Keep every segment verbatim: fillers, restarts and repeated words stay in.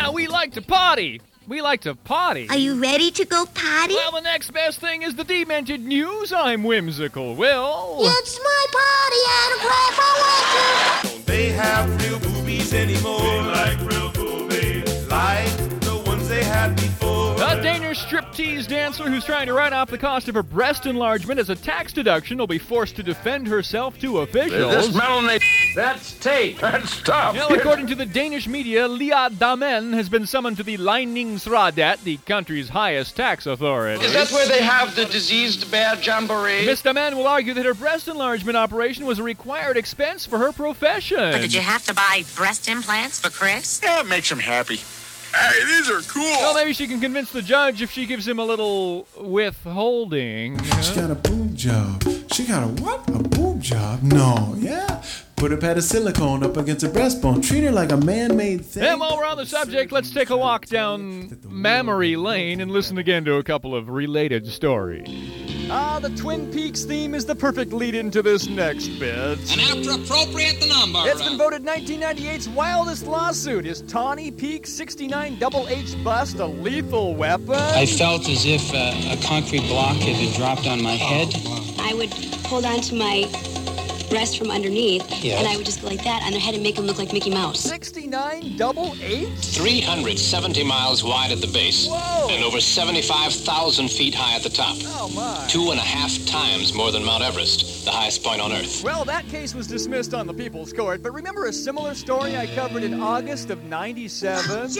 Well, we like to party. We like to party. Are you ready to go potty? Well, the next best thing is the Demented News. I'm Whimsical Will. It's my party and Grandpa Winter. Don't they have real boobies anymore? They like real boobies. Like the ones they had before. A Danish striptease dancer who's trying to write off the cost of her breast enlargement as a tax deduction will be forced to defend herself to officials. This melanated... That's tape. That's tough. Well, according to the Danish media, Lea Damen has been summoned to the Ligningsrådet, the country's highest tax authority. Is that where they have the diseased bear jamboree? Miss Damen will argue that her breast enlargement operation was a required expense for her profession. But did you have to buy breast implants for Chris? Yeah, it makes him happy. Hey, these are cool. Well, maybe she can convince the judge if she gives him a little withholding. She got a boob job. She got a what? A boob job? No, yeah. Put a pad of silicone up against her breastbone. Treat her like a man-made thing. And while we're on the subject, let's take a walk down Mammary Lane and listen again to a couple of related stories. Ah, the Twin Peaks theme is the perfect lead-in to this next bit. And after appropriate the number. It's been voted nineteen ninety-eight's wildest lawsuit. Is Tawny Peak sixty-nine Double H bust a lethal weapon? I felt as if uh, a concrete block had been dropped on my head. I would hold on to my breast from underneath, Yes. and I would just go like that on their head and make them look like Mickey Mouse. sixty-nine Double H? three hundred seventy miles wide at the base. Whoa. And over seventy-five thousand feet high at the top. Oh, my. Two and a half times more than Mount Everest, the highest point on Earth. Well, that case was dismissed on the People's Court, but remember a similar story I covered in August of ninety-seven?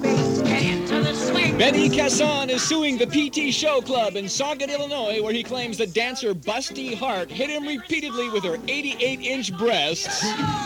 Benny Casson is suing the P T Show Club in Sauget, Illinois, where he claims that dancer Busty Hart hit him repeatedly with her eighty-eight inch breasts.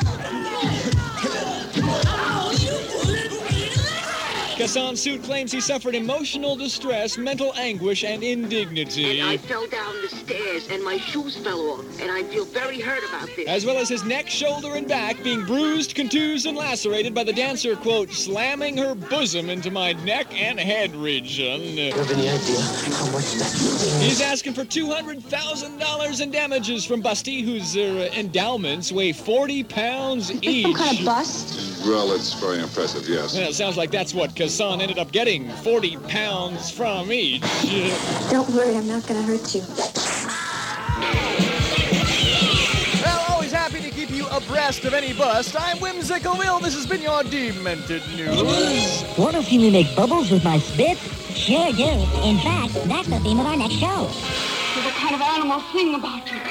Casson's suit claims he suffered emotional distress, mental anguish, and indignity. And I fell down the stairs and my shoes fell off, and I feel very hurt about this. As well as his neck, shoulder, and back being bruised, contused, and lacerated by the dancer, quote, slamming her bosom into my neck and head region. Do you have any idea how much that? He's asking for two hundred thousand dollars in damages from Busty, whose uh, endowments weigh forty pounds each. Some kind of bust? Well, it's very impressive, yes. Well, it sounds like that's what Casson ended up getting, forty pounds from each. Don't worry, I'm not going to hurt you. Well, always happy to keep you abreast of any bust. I'm Whimsical Will. This has been your Demented News. Want to see me make bubbles with my spit? Sure do. In fact, that's the theme of our next show. There's a kind of animal thing about you.